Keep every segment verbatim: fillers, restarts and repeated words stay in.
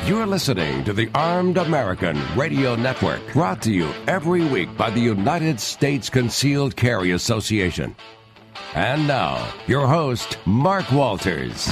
You're listening to the Armed American Radio Network, brought to you every week by the United States Concealed Carry Association. And now, your host, Mark Walters.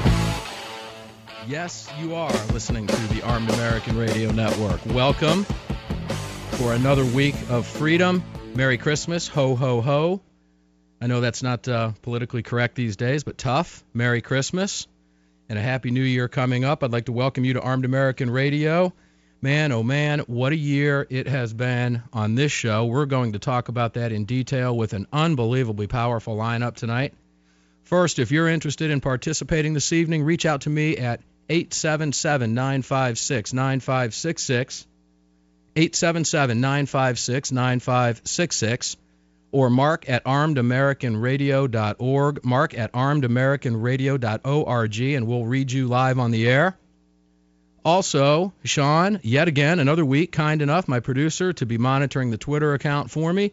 Yes, you are listening to the Armed American Radio Network. Welcome for another week of freedom. Merry Christmas. Ho, ho, ho. I know that's not uh, politically correct these days, but tough. Merry Christmas. And a Happy New Year coming up. I'd like to welcome you to Armed American Radio. Man, oh man, what a year it has been on this show. We're going to talk about that in detail with an unbelievably powerful lineup tonight. First, if you're interested in participating this evening, reach out to me at eight seven seven, nine five six, nine five six six, eight seven seven, nine five six, nine five six six, or mark at armed american radio dot org, mark at armed american radio dot org, and we'll read you live on the air. Also, Sean, yet again, another week, kind enough, my producer, to be monitoring the Twitter account for me,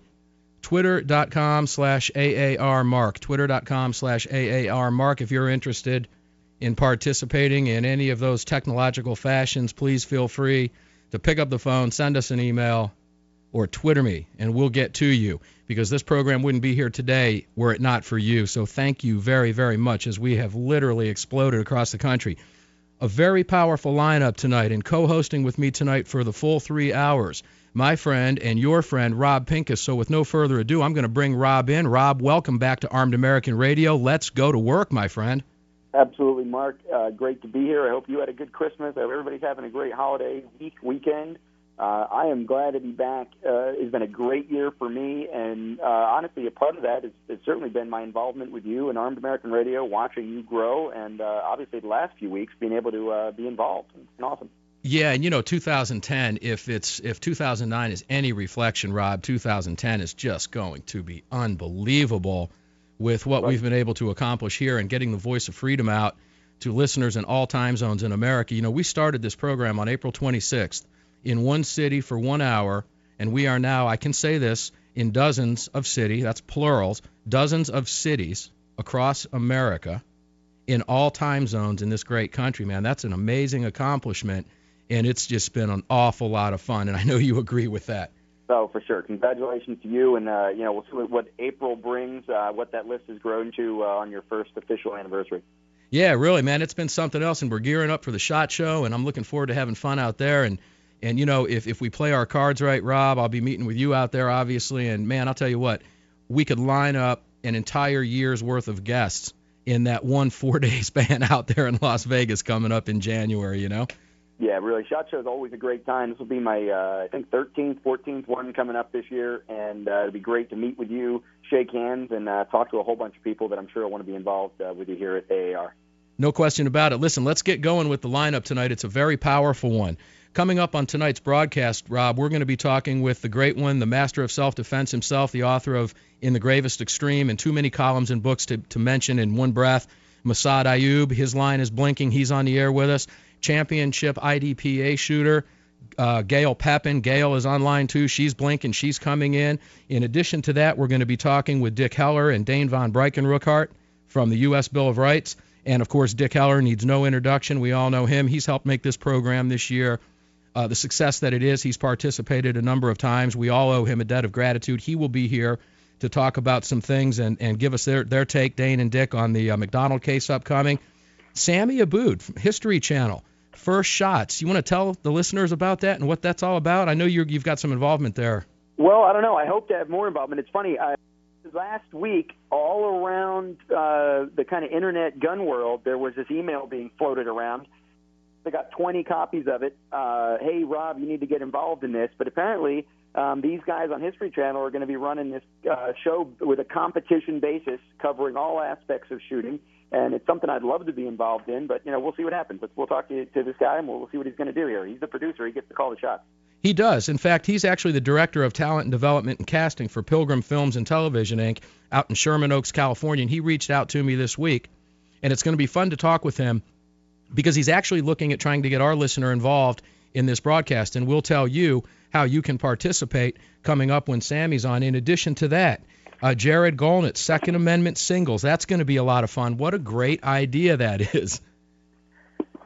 twitter.com slash AARmark, twitter.com slash AARmark. If you're interested in participating in any of those technological fashions, please feel free to pick up the phone, send us an email, or Twitter me, and we'll get to you, because this program wouldn't be here today were it not for you. So thank you very, very much, as we have literally exploded across the country. A very powerful lineup tonight, and co-hosting with me tonight for the full three hours, my friend and your friend, Rob Pincus. So with no further ado, I'm going to bring Rob in. Rob, welcome back to Armed American Radio. Let's go to work, my friend. Absolutely, Mark. Uh, great to be here. I hope you had a good Christmas. I hope everybody's having a great holiday week, weekend. Uh, I am glad to be back. Uh, it's been a great year for me, and uh, honestly, a part of that has, has certainly been my involvement with you and Armed American Radio, watching you grow, and uh, obviously the last few weeks being able to uh, be involved. It's been awesome. Yeah, and you know, two thousand ten, if it's if two thousand nine is any reflection, Rob, two thousand ten is just going to be unbelievable with what right. we've been able to accomplish here and getting the voice of freedom out to listeners in all time zones in America. You know, we started this program on April twenty-sixth. In one city for one hour, and we are now, I can say this, in dozens of cities, that's plurals, dozens of cities across America in all time zones in this great country, man. That's an amazing accomplishment, and it's just been an awful lot of fun, and I know you agree with that. Oh, for sure. Congratulations to you, and uh, you know, we'll see what, what April brings, uh, what that list has grown to uh, on your first official anniversary. Yeah, really, man. It's been something else, and we're gearing up for the SHOT Show, and I'm looking forward to having fun out there. And And, you know, if, if we play our cards right, Rob, I'll be meeting with you out there, obviously. And, man, I'll tell you what, we could line up an entire year's worth of guests in that one four-day span out there in Las Vegas coming up in January, you know? Yeah, really. SHOT Show is always a great time. This will be my, uh, I think, thirteenth, fourteenth one coming up this year. And uh, it'll be great to meet with you, shake hands, and uh, talk to a whole bunch of people that I'm sure will want to be involved uh, with you here at A A R. No question about it. Listen, let's get going with the lineup tonight. It's a very powerful one. Coming up on tonight's broadcast, Rob, we're going to be talking with the great one, the master of self-defense himself, the author of In the Gravest Extreme, and too many columns and books to, to mention in one breath, Massad Ayoob. His line is blinking. He's on the air with us. Championship I D P A shooter, uh, Gail Pepin. Gail is online, too. She's blinking. She's coming in. In addition to that, we're going to be talking with Dick Heller and Dane von Breikenruckhardt from the U S Bill of Rights. And, of course, Dick Heller needs no introduction. We all know him. He's helped make this program this year Uh, the success that it is. He's participated a number of times. We all owe him a debt of gratitude. He will be here to talk about some things and, and give us their, their take, Dane and Dick, on the uh, McDonald case upcoming. Sammy Abood, History Channel, First Shots. You want to tell the listeners about that and what that's all about? I know you're, you've got some involvement there. Well, I don't know. I hope to have more involvement. It's funny. I, last week, all around uh, the kind of Internet gun world, there was this email being floated around. I got twenty copies of it. Uh, hey, Rob, you need to get involved in this. But apparently, um, these guys on History Channel are going to be running this uh, show with a competition basis, covering all aspects of shooting. And it's something I'd love to be involved in. But, you know, we'll see what happens. We'll talk to, to this guy, and we'll, we'll see what he's going to do here. He's the producer. He gets to call the shots. He does. In fact, he's actually the director of talent and development and casting for Pilgrim Films and Television, Incorporated out in Sherman Oaks, California. And he reached out to me this week. And it's going to be fun to talk with him, because he's actually looking at trying to get our listener involved in this broadcast, and we'll tell you how you can participate coming up when Sammy's on. In addition to that, uh, Jared Golnitz, Second Amendment singles. That's going to be a lot of fun. What a great idea that is.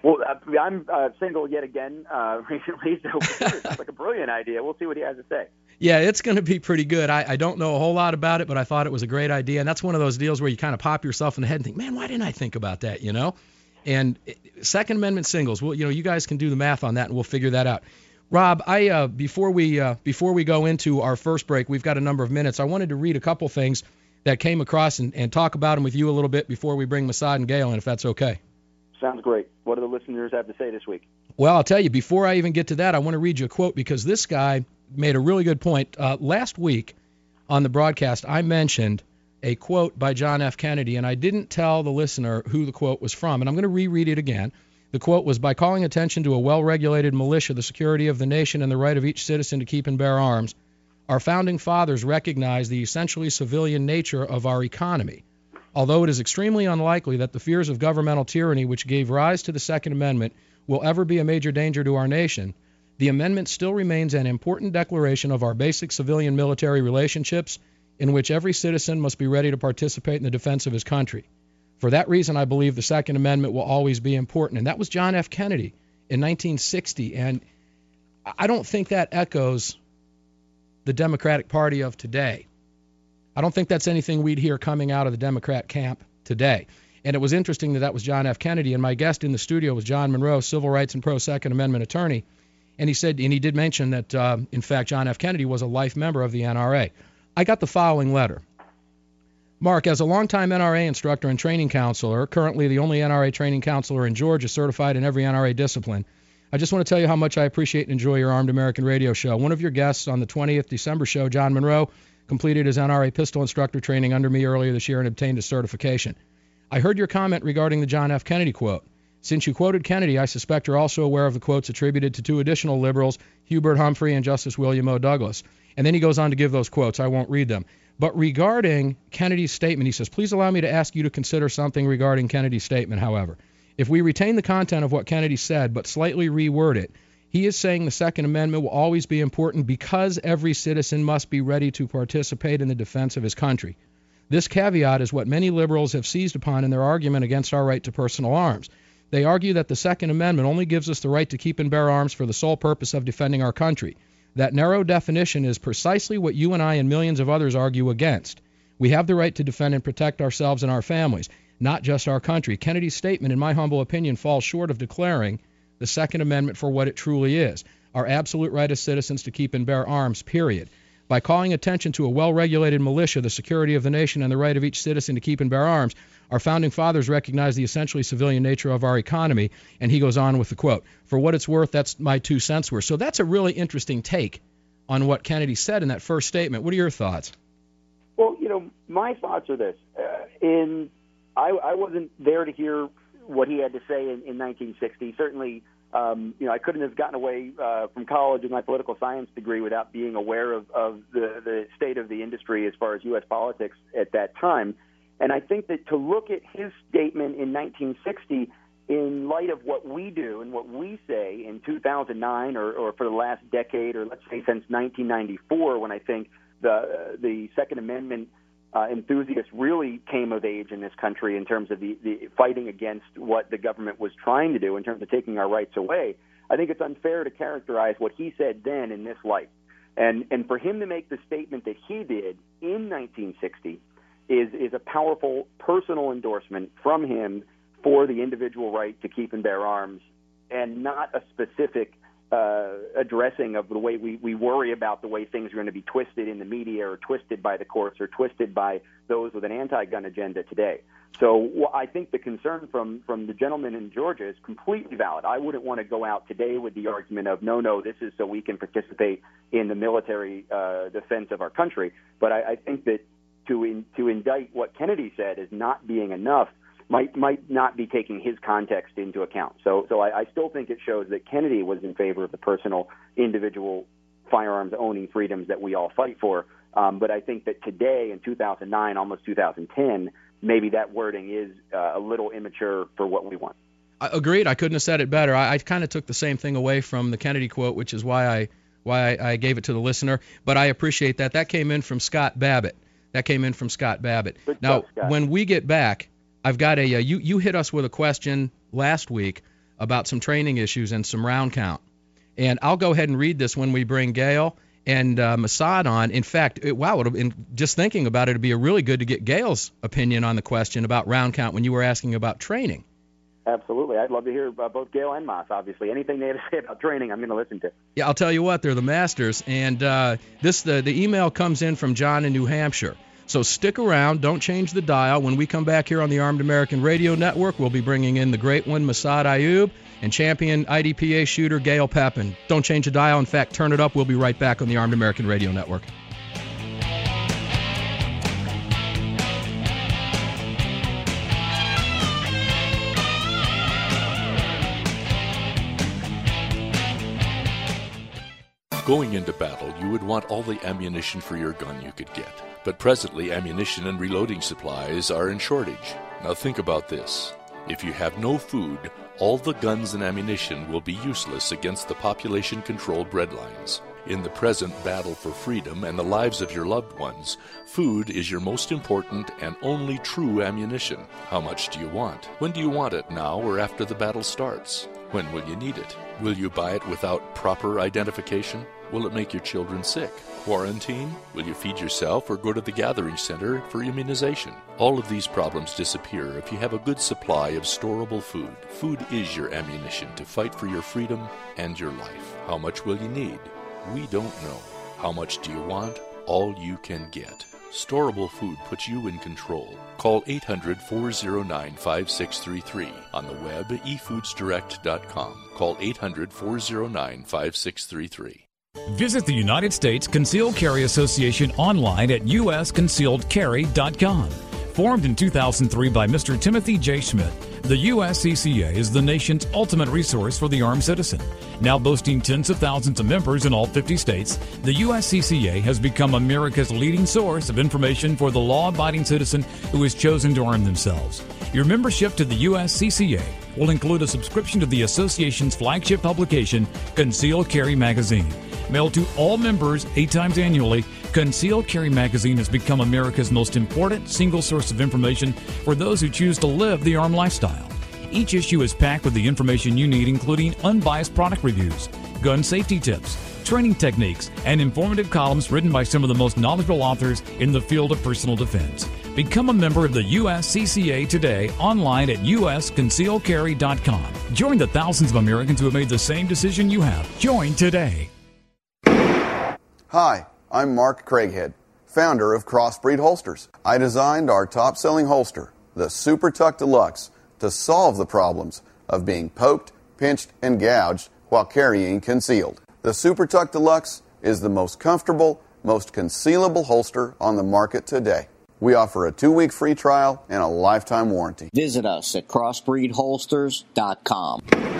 Well, uh, I'm uh, single yet again uh, recently, so it sounds like a brilliant idea. We'll see what he has to say. Yeah, it's going to be pretty good. I, I don't know a whole lot about it, but I thought it was a great idea. And that's one of those deals where you kind of pop yourself in the head and think, man, why didn't I think about that, you know? And Second Amendment singles, well, you know, you guys can do the math on that, and we'll figure that out. Rob, I uh, before we uh, before we go into our first break, we've got a number of minutes. I wanted to read a couple things that came across and, and talk about them with you a little bit before we bring Masad and Gail in, if that's okay. Sounds great. What do the listeners have to say this week? Well, I'll tell you, before I even get to that, I want to read you a quote because this guy made a really good point. Uh, last week on the broadcast, I mentioned a quote by John F. Kennedy, and I didn't tell the listener who the quote was from, and I'm going to reread it again. The quote was, "By calling attention to a well-regulated militia, the security of the nation, and the right of each citizen to keep and bear arms, our founding fathers recognized the essentially civilian nature of our economy. Although it is extremely unlikely that the fears of governmental tyranny which gave rise to the Second Amendment will ever be a major danger to our nation, the amendment still remains an important declaration of our basic civilian-military relationships in which every citizen must be ready to participate in the defense of his country. For that reason, I believe the Second Amendment will always be important." And that was John F. Kennedy in nineteen sixty. And I don't think that echoes the Democratic Party of today. I don't think that's anything we'd hear coming out of the Democrat camp today. And it was interesting that that was John F. Kennedy. And my guest in the studio was John Monroe, civil rights and pro-Second Amendment attorney. And he said, and he did mention that, uh, in fact, John F. Kennedy was a life member of the N R A. I got the following letter. "Mark, as a longtime N R A instructor and training counselor, currently the only N R A training counselor in Georgia certified in every N R A discipline, I just want to tell you how much I appreciate and enjoy your Armed American Radio show. One of your guests on the twentieth December show, John Monroe, completed his N R A pistol instructor training under me earlier this year and obtained his certification. I heard your comment regarding the John F. Kennedy quote. Since you quoted Kennedy, I suspect you're also aware of the quotes attributed to two additional liberals, Hubert Humphrey and Justice William O. Douglas." And then he goes on to give those quotes. I won't read them. But regarding Kennedy's statement, he says, "Please allow me to ask you to consider something regarding Kennedy's statement, however. If we retain the content of what Kennedy said but slightly reword it, he is saying the Second Amendment will always be important because every citizen must be ready to participate in the defense of his country. This caveat is what many liberals have seized upon in their argument against our right to personal arms. They argue that the Second Amendment only gives us the right to keep and bear arms for the sole purpose of defending our country. That narrow definition is precisely what you and I and millions of others argue against. We have the right to defend and protect ourselves and our families, not just our country. Kennedy's statement, in my humble opinion, falls short of declaring the Second Amendment for what it truly is, our absolute right as citizens to keep and bear arms, period. By calling attention to a well-regulated militia, the security of the nation, and the right of each citizen to keep and bear arms, our founding fathers recognized the essentially civilian nature of our economy." And he goes on with the quote. "For what it's worth, that's my two cents worth." So that's a really interesting take on what Kennedy said in that first statement. What are your thoughts? Well, you know, my thoughts are this. Uh, in I, I wasn't there to hear what he had to say in, in nineteen sixty. Certainly, um, you know, I couldn't have gotten away uh, from college with my political science degree without being aware of, of the, the state of the industry as far as U S politics at that time. And I think that to look at his statement in nineteen sixty in light of what we do and what we say in two thousand nine or, or for the last decade, or let's say since nineteen ninety-four, when I think the uh, the Second Amendment uh, enthusiasts really came of age in this country in terms of the, the fighting against what the government was trying to do in terms of taking our rights away, I think it's unfair to characterize what he said then in this light. And and for him to make the statement that he did in nineteen sixty is is a powerful personal endorsement from him for the individual right to keep and bear arms, and not a specific uh, addressing of the way we, we worry about the way things are going to be twisted in the media or twisted by the courts or twisted by those with an anti-gun agenda today. So well, I think the concern from, from the gentleman in Georgia is completely valid. I wouldn't want to go out today with the argument of, no, no, this is so we can participate in the military uh, defense of our country. But I, I think that to in, to indict what Kennedy said as not being enough might might not be taking his context into account. So so I, I still think it shows that Kennedy was in favor of the personal, individual firearms owning freedoms that we all fight for. Um, but I think that today, in two thousand nine, almost two thousand ten, maybe that wording is uh, a little immature for what we want. I agreed. I couldn't have said it better. I, I kind of took the same thing away from the Kennedy quote, which is why I why I, I gave it to the listener. But I appreciate that. That came in from Scott Babbitt. That came in from Scott Babbitt. Good now, stuff, Scott. When we get back, I've got a uh, you you hit us with a question last week about some training issues and some round count. And I'll go ahead and read this when we bring Gail and uh, Masad on. In fact, it, wow, it in, just thinking about it, it'd be a really good to get Gail's opinion on the question about round count when you were asking about training. Absolutely. I'd love to hear about both Gail and Mas, obviously. Anything they have to say about training, I'm going to listen to. Yeah, I'll tell you what, they're the masters. And uh, this the, the email comes in from John in New Hampshire. So stick around. Don't change the dial. When we come back here on the Armed American Radio Network, we'll be bringing in the great one, Masad Ayoob, and champion I D P A shooter Gail Pepin. Don't change the dial. In fact, turn it up. We'll be right back on the Armed American Radio Network. Going into battle, you would want all the ammunition for your gun you could get. But presently, ammunition and reloading supplies are in shortage. Now think about this. If you have no food, all the guns and ammunition will be useless against the population-controlled breadlines. In the present battle for freedom and the lives of your loved ones, food is your most important and only true ammunition. How much do you want? When do you want it, now or after the battle starts? When will you need it? Will you buy it without proper identification? Will it make your children sick? Quarantine? Will you feed yourself or go to the gathering center for immunization? All of these problems disappear if you have a good supply of storable food. Food is your ammunition to fight for your freedom and your life. How much will you need? We don't know. How much do you want? All you can get. Storable food puts you in control. Call eight hundred, four oh nine, five six three three. On the web, e foods direct dot com. Call eight hundred, four oh nine, five six three three. Visit the United States Concealed Carry Association online at u s concealed carry dot com. Formed in two thousand three by Mister Timothy J. Schmidt, the U S C C A is the nation's ultimate resource for the armed citizen. Now boasting tens of thousands of members in all fifty states, the U S C C A has become America's leading source of information for the law-abiding citizen who has chosen to arm themselves. Your membership to the U S C C A will include a subscription to the association's flagship publication, Concealed Carry Magazine. Mailed to all members eight times annually, Concealed Carry Magazine has become America's most important single source of information for those who choose to live the armed lifestyle. Each issue is packed with the information you need, including unbiased product reviews, gun safety tips, training techniques, and informative columns written by some of the most knowledgeable authors in the field of personal defense. Become a member of the U S C C A today online at u s concealed carry dot com. Join the thousands of Americans who have made the same decision you have. Join today. Hi, I'm Mark Craighead, founder of Crossbreed Holsters. I designed our top-selling holster, the Super Tuck Deluxe, to solve the problems of being poked, pinched, and gouged while carrying concealed. The Super Tuck Deluxe is the most comfortable, most concealable holster on the market today. We offer a two-week free trial and a lifetime warranty. Visit us at crossbreed holsters dot com.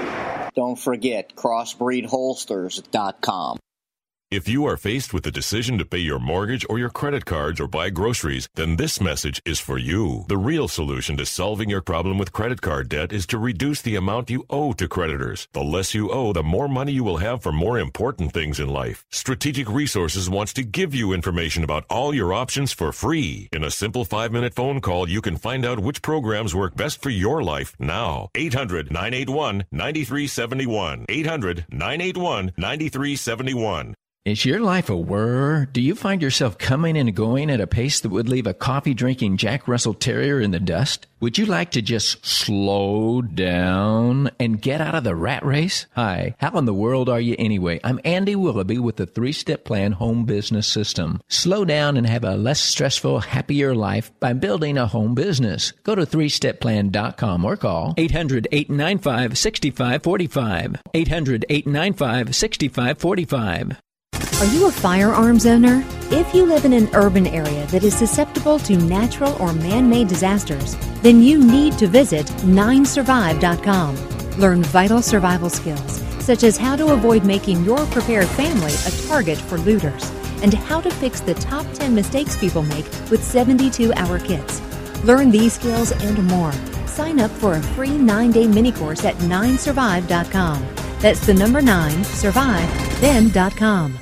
Don't forget crossbreed holsters dot com. If you are faced with the decision to pay your mortgage or your credit cards or buy groceries, then this message is for you. The real solution to solving your problem with credit card debt is to reduce the amount you owe to creditors. The less you owe, the more money you will have for more important things in life. Strategic Resources wants to give you information about all your options for free. In a simple five-minute phone call, you can find out which programs work best for your life now. eight hundred, nine eight one, nine three seven one. eight hundred, nine eight one, nine three seven one. Is your life a whir? Do you find yourself coming and going at a pace that would leave a coffee-drinking Jack Russell Terrier in the dust? Would you like to just slow down and get out of the rat race? Hi, how in the world are you anyway? I'm Andy Willoughby with the three-step plan home business system. Slow down and have a less stressful, happier life by building a home business. Go to three step plan dot com or call eight hundred, eight nine five, six five four five. eight hundred, eight nine five, six five four five. Are you a firearms owner? If you live in an urban area that is susceptible to natural or man-made disasters, then you need to visit nine survive dot com. Learn vital survival skills, such as how to avoid making your prepared family a target for looters, and how to fix the top ten mistakes people make with seventy-two hour kits. Learn these skills and more. Sign up for a free nine-day mini-course at nine survive dot com. That's the number nine, survive, then dot com.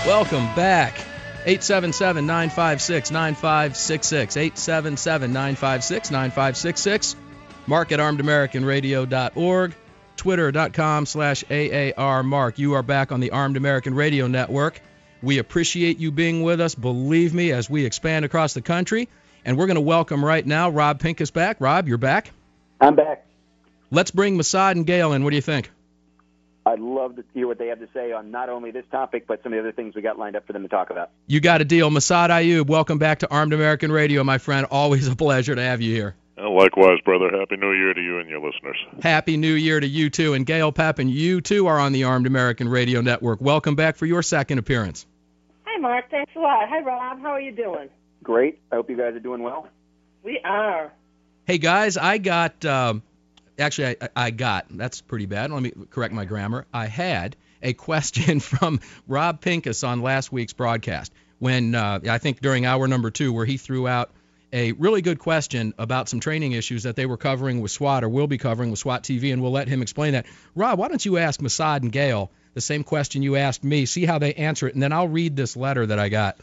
Welcome back. eight seven seven, nine five six, nine five six six. eight seven seven, nine five six, nine five six six. Mark at armed american radio dot org. Twitter.com slash AAR Mark. You are back on the Armed American Radio Network. We appreciate you being with us, believe me, as we expand across the country. And we're going to welcome right now Rob Pincus back. Rob, you're back? I'm back. Let's bring Massad and Gail in. What do you think? I'd love to hear what they have to say on not only this topic, but some of the other things we got lined up for them to talk about. You got a deal. Massad Ayub, welcome back to Armed American Radio, my friend. Always a pleasure to have you here. Likewise, brother. Happy New Year to you and your listeners. Happy New Year to you, too. And Gail Pepin, you, too, are on the Armed American Radio Network. Welcome back for your second appearance. Hi, Mark. Thanks a lot. Hi, Rob. How are you doing? Great. I hope you guys are doing well. We are. Hey, guys, I got... Um, Actually, I, I got, that's pretty bad. Let me correct my grammar. I had a question from Rob Pincus on last week's broadcast when, uh, I think during hour number two, where he threw out a really good question about some training issues that they were covering with SWAT or will be covering with SWAT T V, and we'll let him explain that. Rob, why don't you ask Massad and Gail the same question you asked me, see how they answer it, and then I'll read this letter that I got.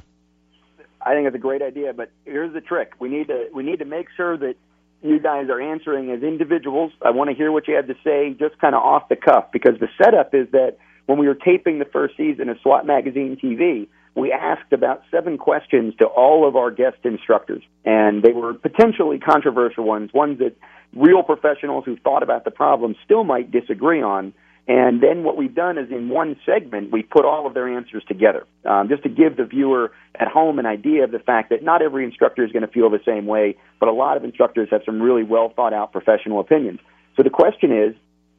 I think it's a great idea, but here's the trick. We need to we need to make sure that you guys are answering as individuals. I want to hear what you have to say just kind of off the cuff, because the setup is that when we were taping the first season of SWAT Magazine T V, we asked about seven questions to all of our guest instructors, and they were potentially controversial ones, ones that real professionals who thought about the problem still might disagree on. And then what we've done is in one segment, we put all of their answers together, um, just to give the viewer at home an idea of the fact that not every instructor is going to feel the same way, but a lot of instructors have some really well-thought-out professional opinions. So the question is,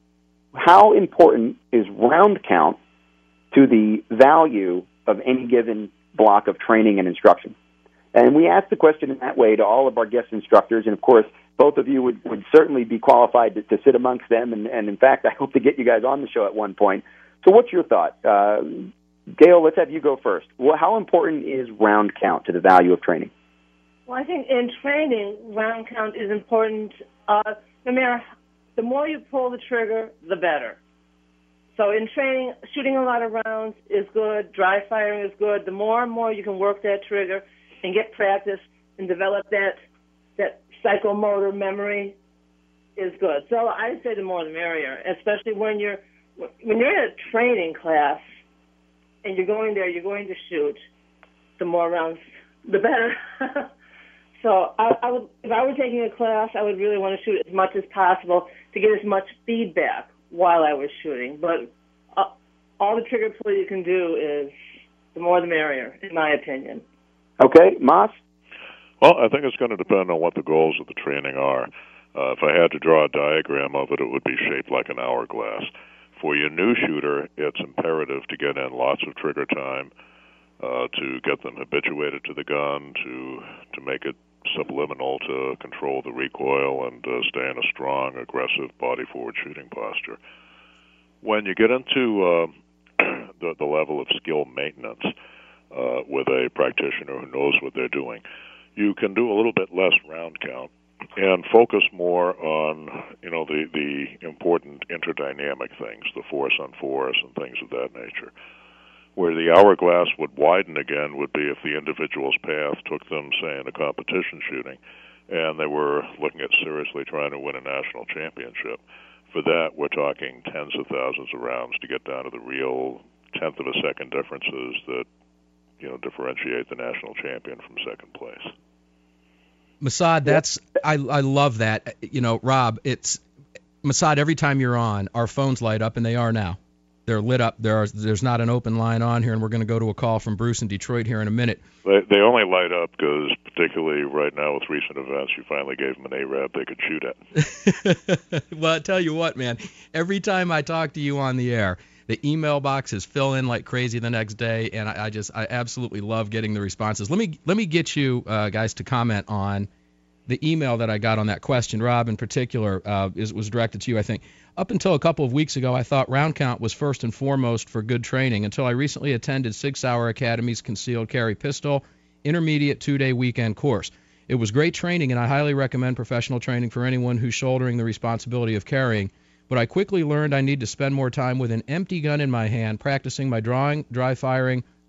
how important is round count to the value of any given block of training and instruction? And we asked the question in that way to all of our guest instructors, and of course, both of you would, would certainly be qualified to, to sit amongst them, and, and in fact, I hope to get you guys on the show at one point. So what's your thought? Uh, Gail, let's have you go first. Well, how important is round count to the value of training? Well, I think in training, round count is important. Uh, no matter, the more you pull the trigger, the better. So in training, shooting a lot of rounds is good, dry firing is good. The more and more you can work that trigger and get practice and develop that that psychomotor memory is good. So I say the more the merrier, especially when you're when you're in a training class and you're going there, you're going to shoot. The more rounds, the better. So I, I would, if I were taking a class, I would really want to shoot as much as possible to get as much feedback while I was shooting. But uh, all the trigger pull you can do is the more the merrier, in my opinion. Okay, Moss? Well, I think it's going to depend on what the goals of the training are. Uh, if I had to draw a diagram of it, it would be shaped like an hourglass. For your new shooter, it's imperative to get in lots of trigger time, uh, to get them habituated to the gun, to to make it subliminal to control the recoil and uh, stay in a strong, aggressive, body-forward shooting posture. When you get into uh, the, the level of skill maintenance uh, with a practitioner who knows what they're doing, you can do a little bit less round count and focus more on, you know, the, the important interdynamic things, the force on force and things of that nature. Where the hourglass would widen again would be if the individual's path took them, say, in a competition shooting, and they were looking at seriously trying to win a national championship. For that, we're talking tens of thousands of rounds to get down to the real tenth of a second differences that, you know, differentiate the national champion from second place. Massad, that's I I love that. You know, Rob, it's Massad, every time you're on, our phones light up, and they are now. They're lit up. There are, there's not an open line on here, and we're going to go to a call from Bruce in Detroit here in a minute. They, they only light up because, particularly right now with recent events, you finally gave them an A R A B they could shoot at. Well, I tell you what, man, every time I talk to you on the air, the email boxes fill in like crazy the next day, and I, I just I absolutely love getting the responses. Let me let me get you uh, guys to comment on the email that I got on that question. Rob, in particular, uh, is, was directed to you, I think. Up until a couple of weeks ago, I thought round count was first and foremost for good training until I recently attended Sig Sauer Academy's concealed carry pistol intermediate two-day weekend course. It was great training, and I highly recommend professional training for anyone who's shouldering the responsibility of carrying. But I quickly learned I need to spend more time with an empty gun in my hand, practicing my drawing, dry firing,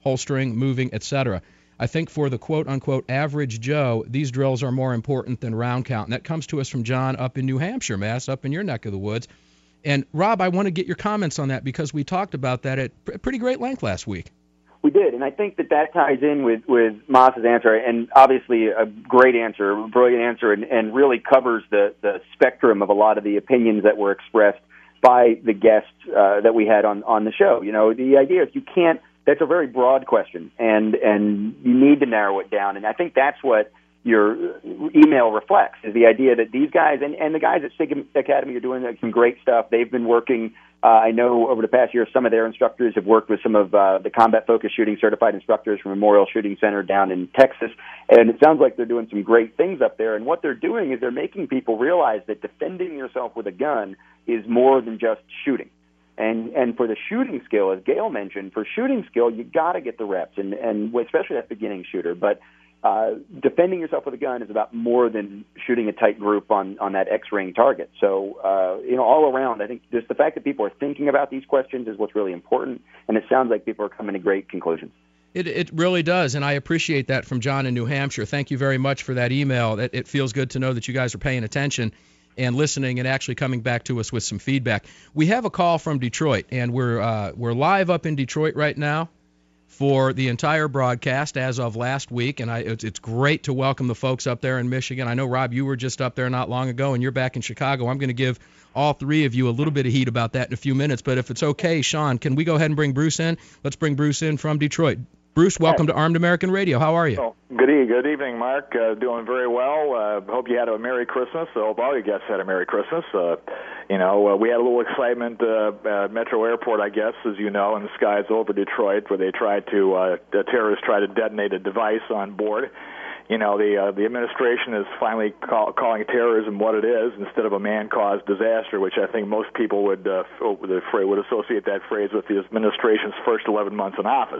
holstering, moving, et cetera. I think for the quote-unquote average Joe, these drills are more important than round count. And that comes to us from John up in New Hampshire, Mass, up in your neck of the woods. And, Rob, I want to get your comments on that because we talked about that at pretty great length last week. We did, and I think that that ties in with, with Moss's answer, and obviously a great answer, a brilliant answer, and, and really covers the, the spectrum of a lot of the opinions that were expressed by the guests uh, that we had on, on the show. You know, the idea is you can't, that's a very broad question, and, and you need to narrow it down, and I think that's what your email reflects, is the idea that these guys, and, and the guys at SIG Academy are doing like, some great stuff. They've been working, uh, I know over the past year, some of their instructors have worked with some of uh, the combat-focused shooting certified instructors from Memorial Shooting Center down in Texas, and it sounds like they're doing some great things up there, and what they're doing is they're making people realize that defending yourself with a gun is more than just shooting. And and for the shooting skill, as Gail mentioned, for shooting skill, you got to get the reps, and, and especially that beginning shooter. But uh, defending yourself with a gun is about more than shooting a tight group on, on that X-ring target. So, uh, you know, all around, I think just the fact that people are thinking about these questions is what's really important, and it sounds like people are coming to great conclusions. It it really does, and I appreciate that from John in New Hampshire. Thank you very much for that email. It, it feels good to know that you guys are paying attention and listening and actually coming back to us with some feedback. We have a call from Detroit, and we're uh, we're live up in Detroit right now for the entire broadcast as of last week, and I, it's, it's great to welcome the folks up there in Michigan. I know, Rob, you were just up there not long ago, and you're back in Chicago. I'm going to give all three of you a little bit of heat about that in a few minutes, but if it's okay, Sean, can we go ahead and bring Bruce in? Let's bring Bruce in from Detroit. Bruce, welcome to Armed American Radio. How are you? Oh, good evening, good evening, Mark. Uh, doing very well. Uh, hope you had a Merry Christmas. I hope all you guests had a Merry Christmas. Uh, you know, uh, we had a little excitement uh, at Metro Airport, I guess, as you know, in the skies over Detroit, where they tried to, uh, the terrorists tried to detonate a device on board. You know, the uh, the administration is finally call, calling terrorism what it is instead of a man-caused disaster, which I think most people would uh, would associate that phrase with the administration's first eleven months in office.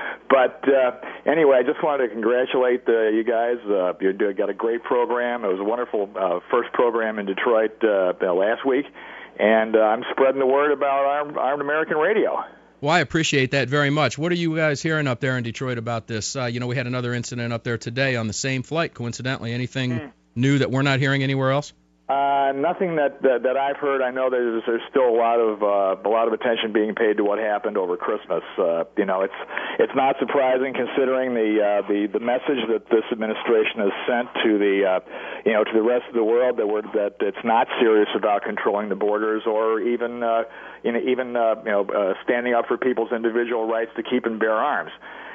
But uh, anyway, I just wanted to congratulate uh, you guys. Uh, you got a great program. It was a wonderful uh, first program in Detroit uh, last week, and uh, I'm spreading the word about Armed, Armed American Radio. Well, I appreciate that very much. What are you guys hearing up there in Detroit about this? Uh, you know, we had another incident up there today on the same flight, coincidentally. Anything mm. new that we're not hearing anywhere else? Uh, nothing that, that that I've heard. I know there's there's still a lot of uh, a lot of attention being paid to what happened over Christmas. Uh, you know, it's it's not surprising considering the uh, the the message that this administration has sent to the uh, you know to the rest of the world that we're that it's not serious about controlling the borders or even uh, you know even uh, you know uh, standing up for people's individual rights to keep and bear arms.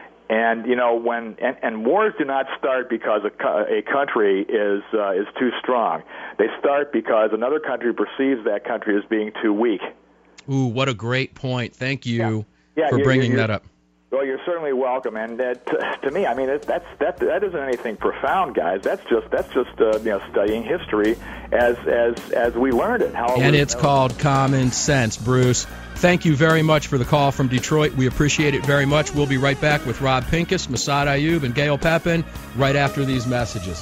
And you know when and, and wars do not start because a, a country is uh, is too strong. They start because another country perceives that country as being too weak. Ooh, what a great point! Thank you yeah. Yeah, for you're, bringing you're, that up. Well, you're certainly welcome. And uh, to, to me, I mean, it, that's that that isn't anything profound, guys. That's just that's just uh, you know studying history as as as we learned it. How and it it's called common sense, Bruce. Thank you very much for the call from Detroit. We appreciate it very much. We'll be right back with Rob Pincus, Massad Ayoob, and Gail Pepin right after these messages.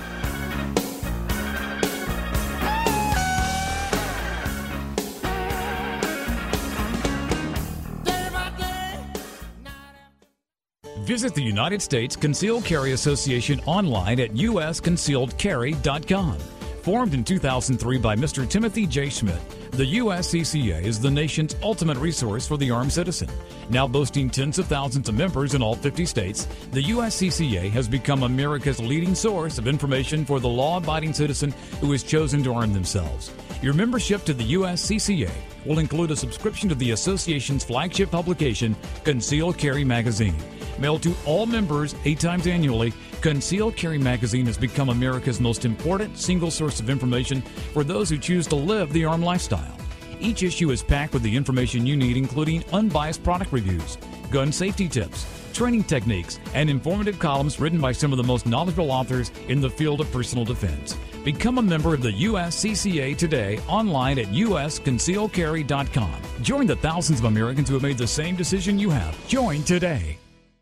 Visit the United States Concealed Carry Association online at U S concealed carry dot com. Formed in two thousand three by Mister Timothy J. Schmidt, the U S C C A is the nation's ultimate resource for the armed citizen. Now boasting tens of thousands of members in all fifty states, the U S C C A has become America's leading source of information for the law-abiding citizen who has chosen to arm themselves. Your membership to the U S C C A will include a subscription to the association's flagship publication, Concealed Carry Magazine. Mailed to all members eight times annually, Concealed Carry Magazine has become America's most important single source of information for those who choose to live the armed lifestyle. Each issue is packed with the information you need, including unbiased product reviews, gun safety tips, training techniques, and informative columns written by some of the most knowledgeable authors in the field of personal defense. Become a member of the U S C C A today online at U S concealed carry dot com. Join the thousands of Americans who have made the same decision you have. Join today.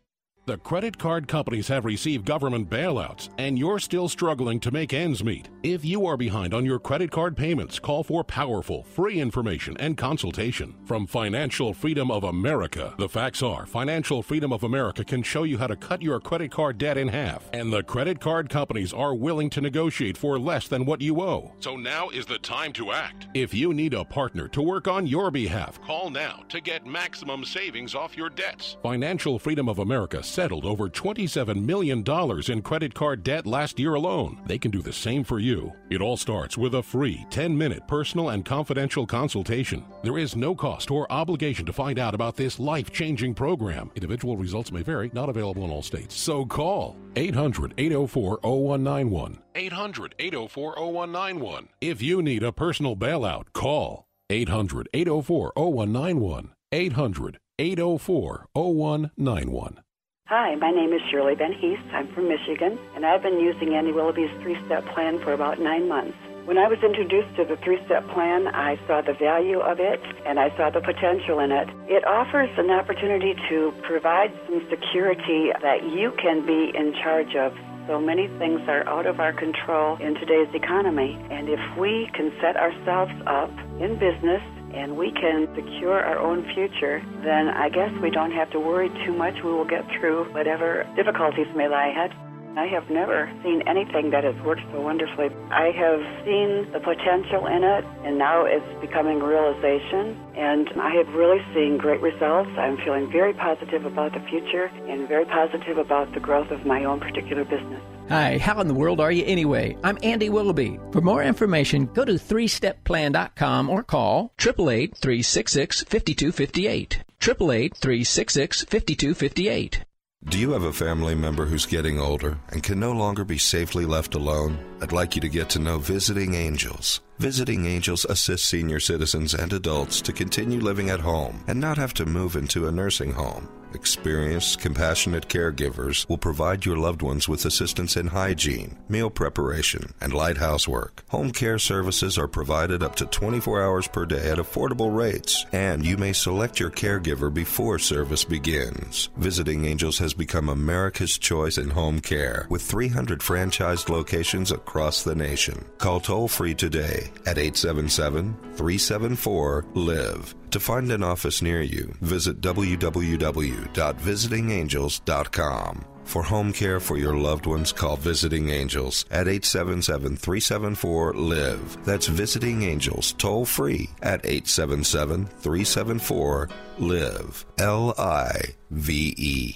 The credit card companies have received government bailouts, and you're still struggling to make ends meet. If you are behind on your credit card payments, call for powerful, free information and consultation from Financial Freedom of America. The facts are, Financial Freedom of America can show you how to cut your credit card debt in half, and the credit card companies are willing to negotiate for less than what you owe. So now is the time to act. If you need a partner to work on your behalf, call now to get maximum savings off your debts. Financial Freedom of America settled over twenty-seven million dollars in credit card debt last year alone. They can do the same for you. It all starts with a free ten-minute personal and confidential consultation. There is no cost or obligation to find out about this life-changing program. Individual results may vary, not available in all states. So call eight hundred, eight oh four, oh one nine one. eight hundred, eight oh four, oh one nine one. If you need a personal bailout, call eight hundred, eight oh four, oh one nine one. eight hundred, eight oh four, oh one nine one. Hi, my name is Shirley Ben Heath. I'm from Michigan, and I've been using Andy Willoughby's three-step plan for about nine months. When I was introduced to the three-step plan, I saw the value of it, and I saw the potential in it. It offers an opportunity to provide some security that you can be in charge of. So many things are out of our control in today's economy, and if we can set ourselves up in business and we can secure our own future, then I guess we don't have to worry too much. We will get through whatever difficulties may lie ahead. I have never seen anything that has worked so wonderfully. I have seen the potential in it, and now it's becoming realization, and I have really seen great results. I'm feeling very positive about the future and very positive about the growth of my own particular business. Hi, how in the world are you anyway? I'm Andy Willoughby. For more information, go to three step plan dot com or call eight eight eight, three six six, five two five eight. eight eight eight, three six six, five two five eight. Do you have a family member who's getting older and can no longer be safely left alone? I'd like you to get to know Visiting Angels. Visiting Angels assists senior citizens and adults to continue living at home and not have to move into a nursing home. Experienced, compassionate caregivers will provide your loved ones with assistance in hygiene, meal preparation, and light housework. Home care services are provided up to twenty-four hours per day at affordable rates, and you may select your caregiver before service begins. Visiting Angels has become America's choice in home care, with three hundred franchised locations across the nation. Call toll-free today at eight seven seven, three seven four, live. To find an office near you, visit w w w dot visiting angels dot com. For home care for your loved ones, call Visiting Angels at eight seven seven, three seven four, live. That's Visiting Angels, toll free at eight seven seven, three seven four, live. L I V E.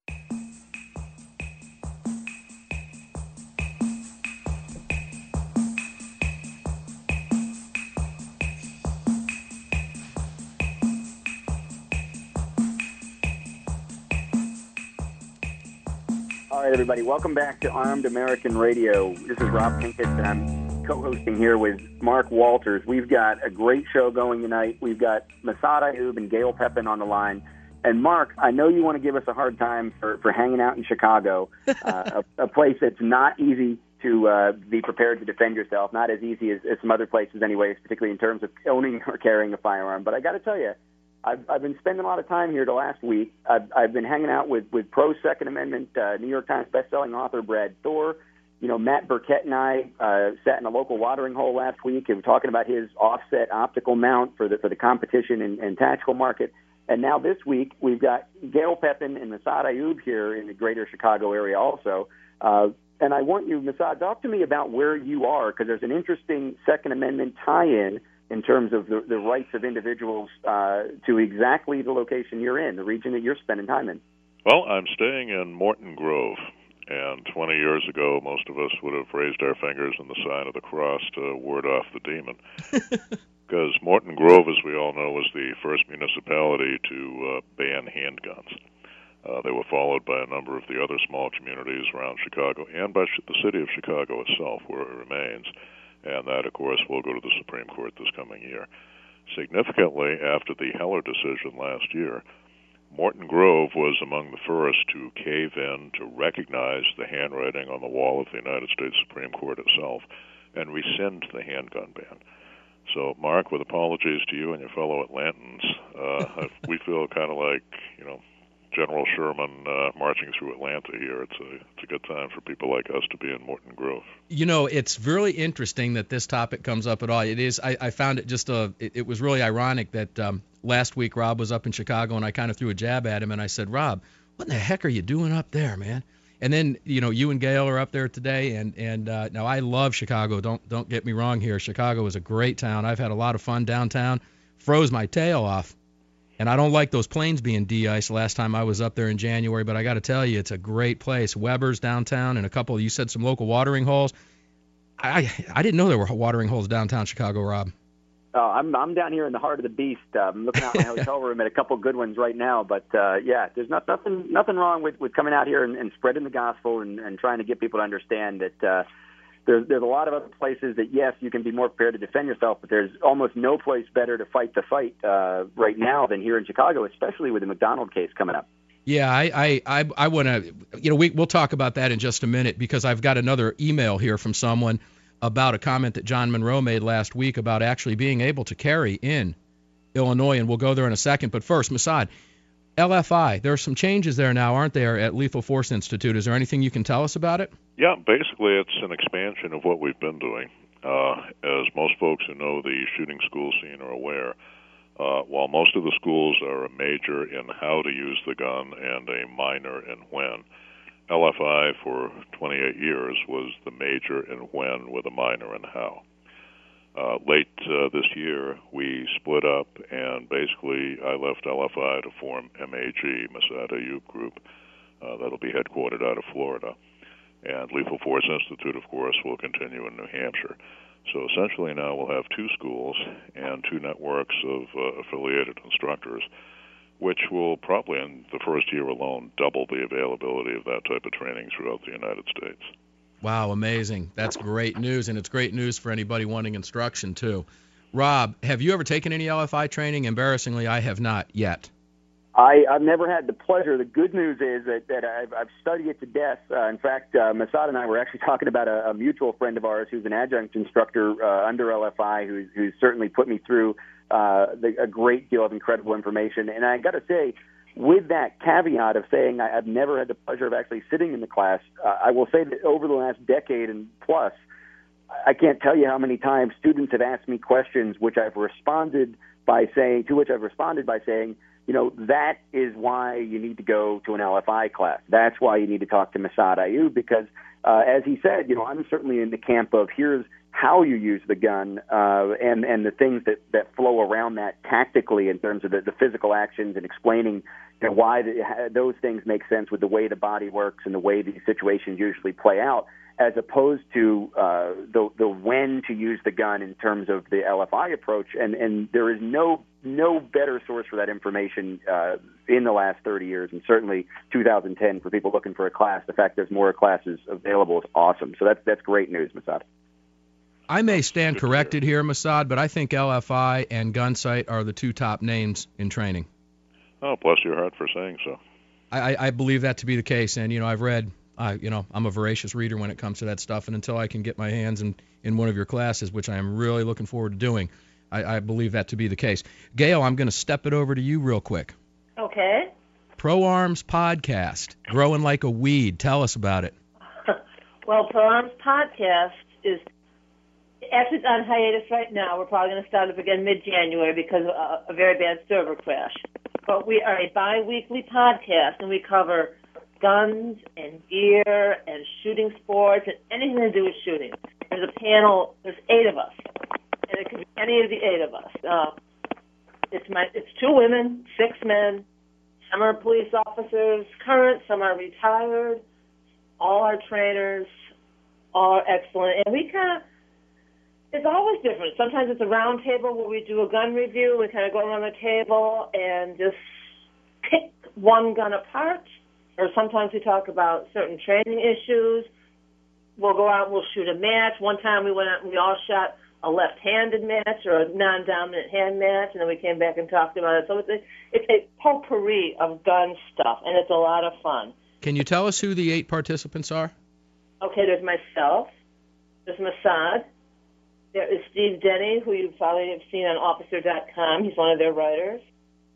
All right, everybody, welcome back to Armed American Radio. This is Rob Pinkett, and I'm co-hosting here with Mark Walters. We've got a great show going tonight. We've got Massad Ayoob and Gail Pepin on the line. And, Mark, I know you want to give us a hard time for, for hanging out in Chicago, uh, a, a place that's not easy to uh, be prepared to defend yourself, not as easy as, as some other places anyways, particularly in terms of owning or carrying a firearm. But I got to tell you, I've, I've been spending a lot of time here the last week. I've, I've been hanging out with, with pro-Second Amendment, uh, New York Times bestselling author Brad Thor. You know, Matt Burkett and I uh, sat in a local watering hole last week and were talking about his offset optical mount for the for the competition and, and tactical market. And now this week, we've got Gail Pepin and Massad Ayoob here in the greater Chicago area also. Uh, and I want you, Massad, talk to me about where you are, because there's an interesting Second Amendment tie-in in terms of the, the rights of individuals uh, to exactly the location you're in, the region that you're spending time in. Well, I'm staying in Morton Grove, and twenty years ago, most of us would have raised our fingers in the sign of the cross to ward off the demon. Because Morton Grove, as we all know, was the first municipality to uh, ban handguns. Uh, they were followed by a number of the other small communities around Chicago and by the city of Chicago itself, where it remains. And that, of course, will go to the Supreme Court this coming year. Significantly, after the Heller decision last year, Morton Grove was among the first to cave in to recognize the handwriting on the wall of the United States Supreme Court itself and rescind the handgun ban. So, Mark, with apologies to you and your fellow Atlantans, uh, we feel kind of like, you know, General Sherman uh, marching through Atlanta here. It's a it's a good time for people like us to be in Morton Grove. You know, it's really interesting that this topic comes up at all. It is. I, I found it just a. It, it was really ironic that um, last week Rob was up in Chicago, and I kind of threw a jab at him, and I said, Rob, what in the heck are you doing up there, man? And then, you know, you and Gail are up there today, and and uh, now I love Chicago. Don't don't get me wrong here. Chicago is a great town. I've had a lot of fun downtown. Froze my tail off, and I don't like those planes being de-iced last time I was up there in January. But I got to tell you, it's a great place. Weber's downtown, and a couple. You said some local watering holes. I I didn't know there were watering holes downtown Chicago, Rob. Oh, I'm I'm down here in the heart of the beast. Uh, I'm looking out my hotel room at a couple good ones right now. But uh, yeah, there's not, nothing nothing wrong with, with coming out here and, and spreading the gospel and, and trying to get people to understand that uh, there's there's a lot of other places that yes, you can be more prepared to defend yourself, but there's almost no place better to fight the fight uh, right now than here in Chicago, especially with the McDonald case coming up. Yeah, I I I, I want to, you know, we we'll talk about that in just a minute because I've got another email here from someone about a comment that John Monroe made last week about actually being able to carry in Illinois, and we'll go there in a second. But first, Mossad, L F I, there are some changes there now, aren't there, at Lethal Force Institute? Is there anything you can tell us about it? Yeah, basically it's an expansion of what we've been doing. Uh, as most folks who know the shooting school scene are aware, uh, while most of the schools are a major in how to use the gun and a minor in when, L F I for twenty-eight years was the major in when with a minor in how. Uh, late uh, this year, we split up, and basically I left L F I to form M A G, Mossad Ayoub Group. Uh, that'll be headquartered out of Florida. And Lethal Force Institute, of course, will continue in New Hampshire. So essentially now we'll have two schools and two networks of uh, affiliated instructors, which will probably in the first year alone double the availability of that type of training throughout the United States. Wow, amazing. That's great news, and it's great news for anybody wanting instruction, too. Rob, have you ever taken any L F I training? Embarrassingly, I have not yet. I, I've never had the pleasure. The good news is that, that I've, I've studied it to death. Uh, in fact, uh, Mossad and I were actually talking about a, a mutual friend of ours who's an adjunct instructor uh, under L F I who's, who's certainly put me through uh, the, a great deal of incredible information. And I got to say, with that caveat of saying I, I've never had the pleasure of actually sitting in the class, uh, I will say that over the last decade and plus, I can't tell you how many times students have asked me questions which I've responded by saying, to which I've responded by saying, you know, that is why you need to go to an L F I class. That's why you need to talk to Mossad Ayoub because, uh, as he said, you know, I'm certainly in the camp of here's how you use the gun uh, and, and the things that, that flow around that tactically in terms of the, the physical actions and explaining you know, why the, those things make sense with the way the body works and the way these situations usually play out, as opposed to uh, the the when to use the gun in terms of the L F I approach. And, and there is no no better source for that information uh, in the last thirty years, and certainly two thousand ten for people looking for a class. The fact there's more classes available is awesome. So that's that's great news, Mossad. I may stand corrected here, Mossad, but I think L F I and Gunsight are the two top names in training. Oh, bless your heart for saying so. I, I believe that to be the case, and you know I've read. I, you know, I'm a voracious reader when it comes to that stuff, and until I can get my hands in, in one of your classes, which I am really looking forward to doing, I, I believe that to be the case. Gail, I'm going to step it over to you real quick. Okay. Pro Arms Podcast, growing like a weed. Tell us about it. Well, Pro Arms Podcast is actually on hiatus right now. We're probably going to start up again mid-January because of a, a very bad server crash. But we are a bi-weekly podcast, and we cover guns and gear and shooting sports and anything to do with shooting. There's a panel. There's eight of us, and it could be any of the eight of us. Uh, it's my. It's two women, six men. Some are police officers, current. Some are retired. All our trainers are excellent, and we kind of. It's always different. Sometimes it's a round table where we do a gun review. We kind of go around the table and just pick one gun apart. Or sometimes we talk about certain training issues. We'll go out and we'll shoot a match. One time we went out and we all shot a left-handed match or a non-dominant hand match, and then we came back and talked about it. So it's a, it's a potpourri of gun stuff, and it's a lot of fun. Can you tell us who the eight participants are? Okay, there's myself. There's Mossad. There is Steve Denny, who you probably have seen on officer dot com. He's one of their writers.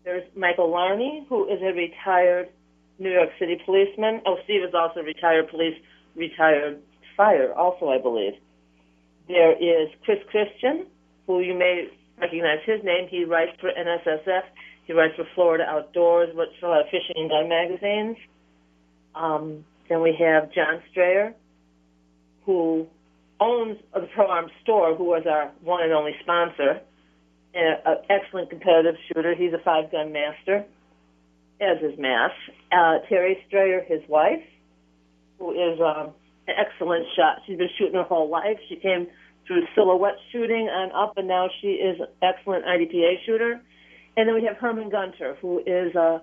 There's Michael Larney, who is a retired New York City policeman. Oh, Steve is also a retired police, retired fire, also, I believe. There is Chris Christian, who you may recognize his name. He writes for N S S F. He writes for Florida Outdoors, writes for a lot of fishing and gun magazines. Um, then we have John Strayer, who owns the Pro Arms store, who was our one and only sponsor, an excellent competitive shooter. He's a five-gun master, as is Mass. Uh, Terry Strayer, his wife, who is um, an excellent shot. She's been shooting her whole life. She came through silhouette shooting on up, and now she is an excellent I D P A shooter. And then we have Herman Gunter, who is a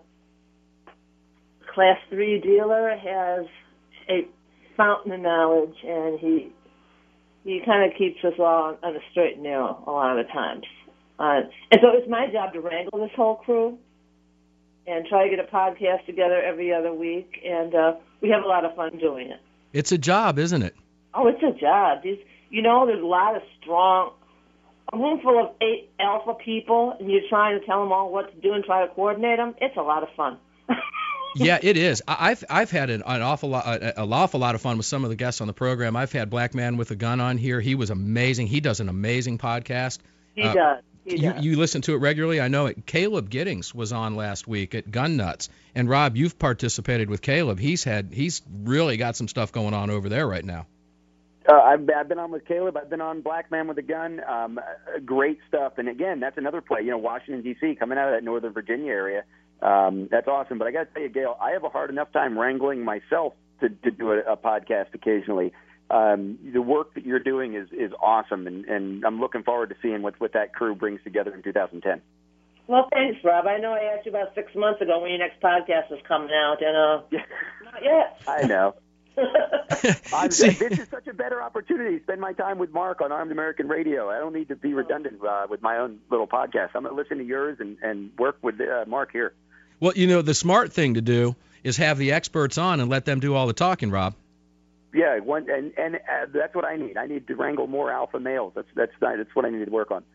Class three dealer, has a fountain of knowledge, and he he kind of keeps us all on the straight and narrow a lot of the times. Uh, and so it's my job to wrangle this whole crew and try to get a podcast together every other week, and uh, we have a lot of fun doing it. It's a job, isn't it? Oh, it's a job. These, you know, there's a lot of strong, a room full of eight alpha people, and you're trying to tell them all what to do and try to coordinate them. It's a lot of fun. Yeah, it is. I- I've I've had an, an awful lot, a, an awful lot of fun with some of the guests on the program. I've had Black Man with a Gun on here. He was amazing. He does an amazing podcast. He uh, does. He you, does. you listen to it regularly? I know it. Caleb Giddings was on last week at Gun Nuts. And Rob, you've participated with Caleb. He's had he's really got some stuff going on over there right now. Uh, I've, I've been on with Caleb. I've been on Black Man with a Gun. Um, great stuff. And again, that's another play. You know, Washington D C, coming out of that Northern Virginia area. Um, that's awesome. But I got to tell you, Gail, I have a hard enough time wrangling myself to, to do a, a podcast occasionally. Um, the work that you're doing is, is awesome, and, and I'm looking forward to seeing what, what that crew brings together in two thousand ten. Well, thanks, Rob. I know I asked you about six months ago when your next podcast was coming out, and uh, not yet. I know. I'm, this is such a better opportunity to spend my time with Mark on Armed American Radio. I don't need to be redundant uh, with my own little podcast. I'm going to listen to yours and, and work with uh, Mark here. Well, you know, the smart thing to do is have the experts on and let them do all the talking, Rob. Yeah, one, and and uh, that's what I need. I need to wrangle more alpha males. That's that's that's what I need to work on.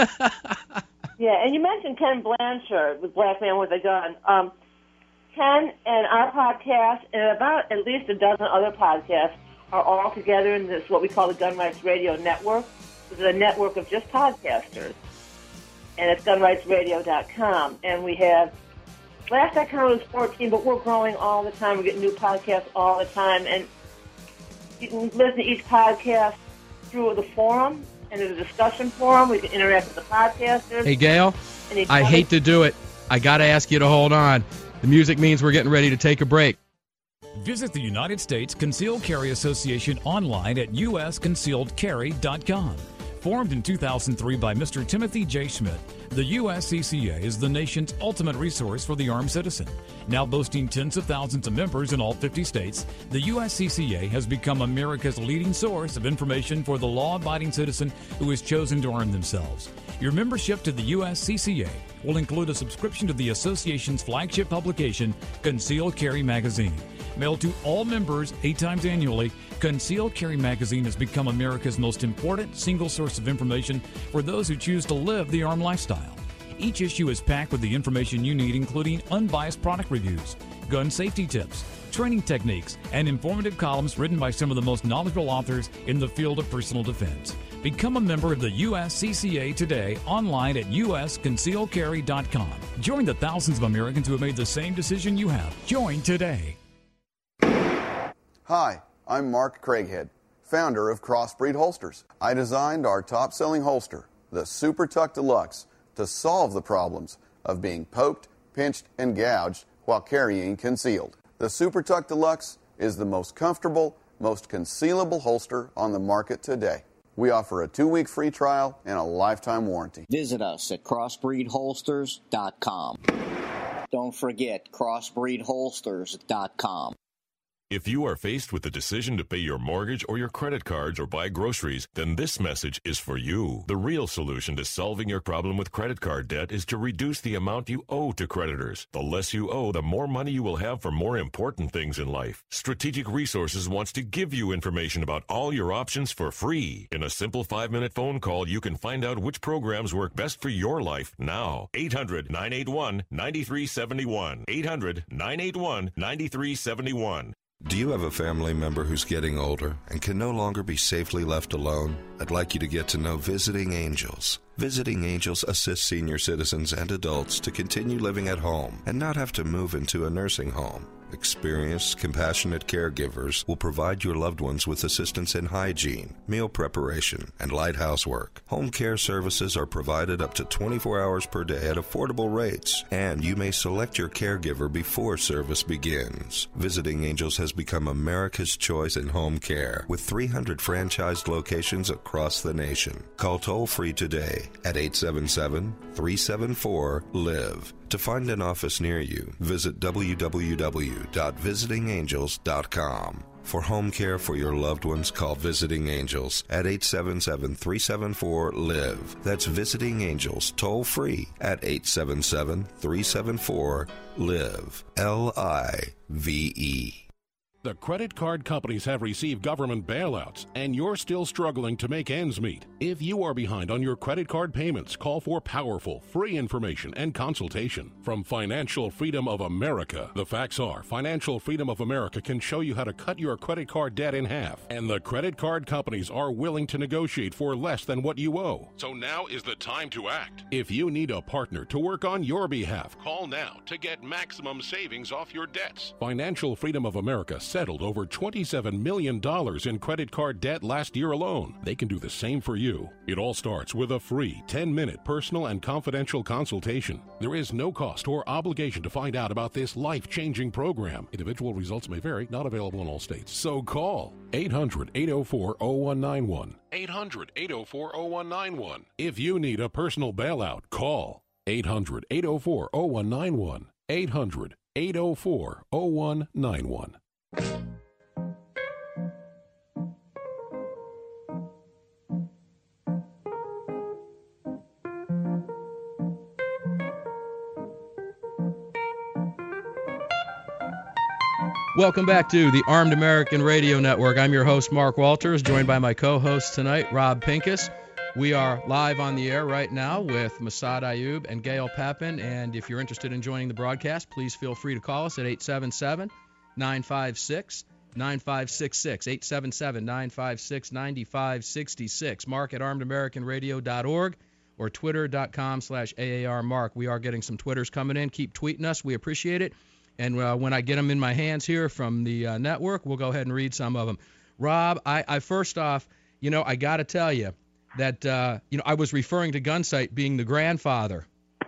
Yeah, and you mentioned Ken Blanchard with Black Man with a Gun. Um, Ken and our podcast and about at least a dozen other podcasts are all together in this what we call the Gun Rights Radio Network. This is a network of just podcasters, and it's gun rights radio dot com. And we have, last I counted was fourteen, but we're growing all the time. We're getting new podcasts all the time, and you can listen to each podcast through the forum, and there's a discussion forum. We can interact with the podcasters. Hey, Gail, I hate to do it. I got to ask you to hold on. The music means we're getting ready to take a break. Visit the United States Concealed Carry Association online at U S concealed carry dot com. Formed in two thousand three by Mister Timothy J. Schmidt, the U S C C A is the nation's ultimate resource for the armed citizen. Now boasting tens of thousands of members in all fifty states, the U S C C A has become America's leading source of information for the law-abiding citizen who has chosen to arm themselves. Your membership to the U S C C A will include a subscription to the association's flagship publication, Concealed Carry Magazine. Mailed to all members eight times annually, Concealed Carry Magazine has become America's most important single source of information for those who choose to live the armed lifestyle. Each issue is packed with the information you need, including unbiased product reviews, gun safety tips, training techniques, and informative columns written by some of the most knowledgeable authors in the field of personal defense. Become a member of the U S C C A today online at U S concealed carry dot com. Join the thousands of Americans who have made the same decision you have. Join today. Hi, I'm Mark Craighead, founder of Crossbreed Holsters. I designed our top-selling holster, the Super Tuck Deluxe, to solve the problems of being poked, pinched, and gouged while carrying concealed. The Super Tuck Deluxe is the most comfortable, most concealable holster on the market today. We offer a two-week free trial and a lifetime warranty. Visit us at crossbreed holsters dot com. Don't forget crossbreed holsters dot com. If you are faced with the decision to pay your mortgage or your credit cards or buy groceries, then this message is for you. The real solution to solving your problem with credit card debt is to reduce the amount you owe to creditors. The less you owe, the more money you will have for more important things in life. Strategic Resources wants to give you information about all your options for free. In a simple five-minute phone call, you can find out which programs work best for your life now. eight hundred, nine eight one, nine three seven one. eight hundred, nine eight one, nine three seven one. Do you have a family member who's getting older and can no longer be safely left alone? I'd like you to get to know Visiting Angels. Visiting Angels assists senior citizens and adults to continue living at home and not have to move into a nursing home. Experienced, compassionate caregivers will provide your loved ones with assistance in hygiene, meal preparation, and light housework. Home care services are provided up to twenty-four hours per day at affordable rates, and you may select your caregiver before service begins. Visiting Angels has become America's choice in home care, with three hundred franchised locations across the nation. Call toll-free today at eight seven seven, three seven four, LIVE. To find an office near you, visit w w w dot visiting angels dot com. For home care for your loved ones, call Visiting Angels at eight seven seven, three seven four, LIVE. That's Visiting Angels, toll free at eight seven seven, three seven four, LIVE. L I V E. The credit card companies have received government bailouts, and you're still struggling to make ends meet. If you are behind on your credit card payments, call for powerful, free information and consultation from Financial Freedom of America. The facts are, Financial Freedom of America can show you how to cut your credit card debt in half, and the credit card companies are willing to negotiate for less than what you owe. So now is the time to act. If you need a partner to work on your behalf, call now to get maximum savings off your debts. Financial Freedom of America settled over twenty-seven million dollars in credit card debt last year alone. They can do the same for you. It all starts with a free ten-minute personal and confidential consultation. There is no cost or obligation to find out about this life-changing program. Individual results may vary, not available in all states. So call eight hundred, eight oh four, oh one nine one. eight hundred, eight oh four, oh one nine one. If you need a personal bailout, call eight hundred, eight oh four, oh one nine one. eight hundred, eight oh four, oh one nine one. Welcome back to the Armed American Radio Network. I'm your host, Mark Walters, joined by my co-host tonight, Rob Pincus. We are live on the air right now with Massad Ayoob and Gail Pepin, and if you're interested in joining the broadcast, please feel free to call us at eight seven seven, nine five six, nine five six six, eight seven seven, nine five six, nine five six six, mark at armed american radio dot org or twitter.com slash AARmark. We are getting some Twitters coming in. Keep tweeting us. We appreciate it. And uh, when I get them in my hands here from the uh, network, we'll go ahead and read some of them. Rob, I, I first off, you know, I got to tell you that, uh, you know, I was referring to Gunsight being the grandfather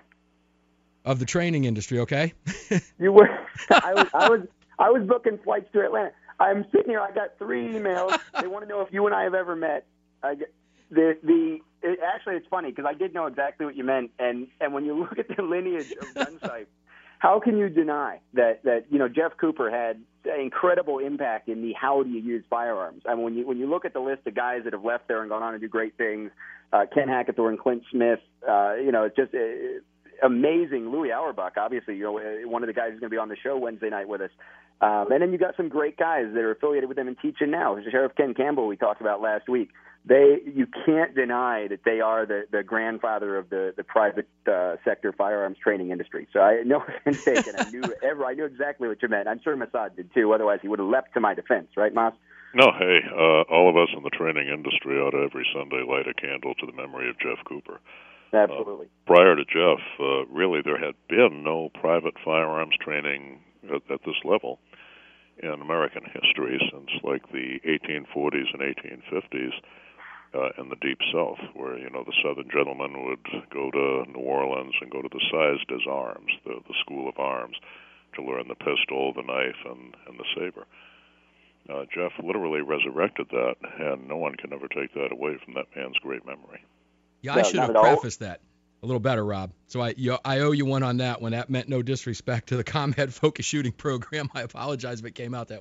of the training industry, okay? You were. I was, I was, I was booking flights to Atlanta. I'm sitting here. I got three emails. They want to know if you and I have ever met. I get, the the it, actually, it's funny because I did know exactly what you meant. And and when you look at the lineage of Gunsight, how can you deny that, that you know Jeff Cooper had an incredible impact in the how do you use firearms? I mean, when you when you look at the list of guys that have left there and gone on to do great things, uh, Ken Hackathorn, Clint Smith, uh, you know, it's just uh, amazing. Louis Auerbach, obviously, you know, one of the guys who's going to be on the show Wednesday night with us. Um, and then you got some great guys that are affiliated with them and teaching now. Sheriff Ken Campbell, we talked about last week. They, you can't deny that they are the, the grandfather of the, the private uh, sector firearms training industry. So I no offense taken. I knew ever, I knew exactly what you meant. I'm sure Massad did too. Otherwise, he would have leapt to my defense, right, Mas? No, hey, uh, all of us in the training industry ought to every Sunday light a candle to the memory of Jeff Cooper. Absolutely. Uh, prior to Jeff, uh, really there had been no private firearms training at, at this level in American history since like the eighteen forties and eighteen fifties. Uh, in the Deep South, where, you know, the Southern gentlemen would go to New Orleans and go to the Size des Armes, the, the School of Arms, to learn the pistol, the knife, and, and the saber. Uh, Jeff literally resurrected that, and no one can ever take that away from that man's great memory. Yeah, I should have prefaced that a little better, Rob. So I you, I owe you one on that one. That meant no disrespect to the Combat Focus Shooting Program. I apologize if it came out that way.